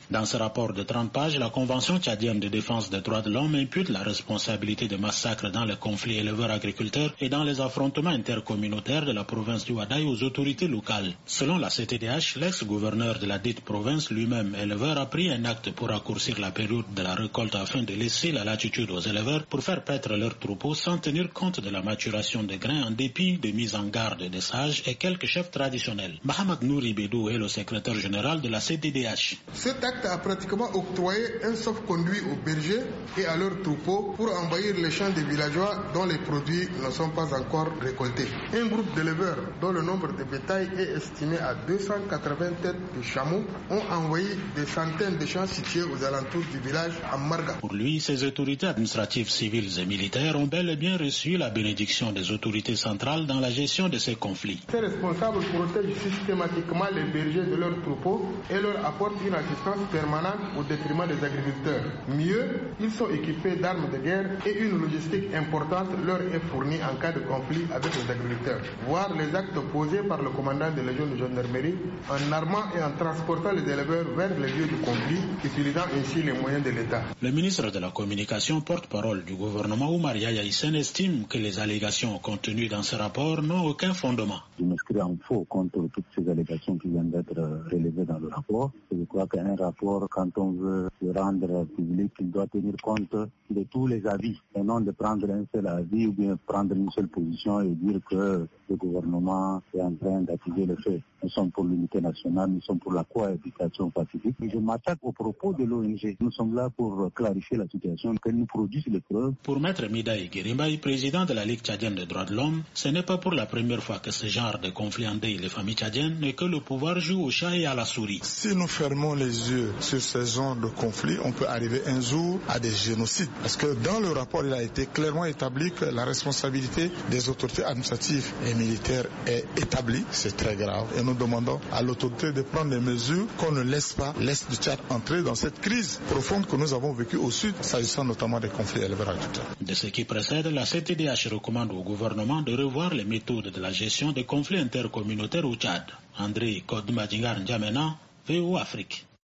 Dans ce rapport de 30 pages, la Convention tchadienne de défense des droits de l'homme impute la responsabilité de massacres dans les conflits éleveurs-agriculteurs et dans les affrontements intercommunautaires de la province du Wadaï aux autorités locales. Selon la CTDH, l'ex-gouverneur de la dite province, lui-même éleveur, a pris un acte pour raccourcir la période de la récolte afin de laisser la latitude aux éleveurs pour faire paître leurs troupeaux sans tenir compte de la maturation des grains en dépit de mise en garde des sages et quelques chefs traditionnels. Mohamed Nouri Bédou est le secrétaire général de la CTDH. Cet acte a pratiquement octroyé un sauf-conduit aux bergers et à leurs troupeaux pour envahir les champs des villageois dont les produits ne sont pas encore récoltés. Un groupe d'éleveurs dont le nombre de bétail est estimé à 280 têtes de chameaux ont envahi des centaines de champs situés aux alentours du village à Marga. Pour lui, ces autorités administratives, civiles et militaires ont bel et bien reçu la bénédiction des autorités centrales dans la gestion de ces conflits. Ces responsables protègent systématiquement les bergers de leurs troupeaux et leur apportent une assistance permanente au détriment des agriculteurs. Mieux, ils sont équipés d'armes de guerre et une logistique importante leur est fournie en cas de conflit avec les agriculteurs. Voir les actes posés par le commandant de la légion de gendarmerie en armant et en transportant les éleveurs vers les lieux du conflit, utilisant ainsi les moyens de l'État. Le ministre de la Communication, porte-parole du gouvernement Oumar Yahya Hissène, estime que les allégations contenues dans ce rapport n'ont aucun fondement. Je m'inscris en faux contre toutes ces allégations qui viennent d'être relevées dans le rapport. Je crois qu'un rapport, quand on veut le rendre public, il doit tenir compte de tous les avis et non de prendre un seul avis ou bien prendre une seule position et dire que le gouvernement est en train d'activer le fait. Nous sommes pour l'unité nationale, nous sommes pour la cohabitation pacifique. Et je m'attaque aux propos de l'ONG. Nous sommes là pour clarifier la situation, qu'elle nous produise les preuves. Pour Maître Midaï Guérimbaï, président de la Ligue tchadienne des droits de l'homme, ce n'est pas pour la première fois que ce genre de conflit endeuille les familles tchadiennes et que le pouvoir joue au chat et à la souris. Si nous fermons les yeux sur ce genre de conflit, on peut arriver un jour à des génocides. Parce que dans le rapport, il a été clairement établi que la responsabilité des autorités administratives et militaires est établie. C'est très grave. Et nous demandons à l'autorité de prendre des mesures qu'on ne laisse pas l'Est du Tchad entrer dans cette crise profonde que nous avons vécue au Sud, s'agissant notamment des conflits éleveurs-agriculteurs. De ce qui précède, la CTDH recommande au gouvernement de revoir les méthodes de la gestion des conflits intercommunautaires au Tchad. André Kodmadingar N'Djamena, VO Afrique.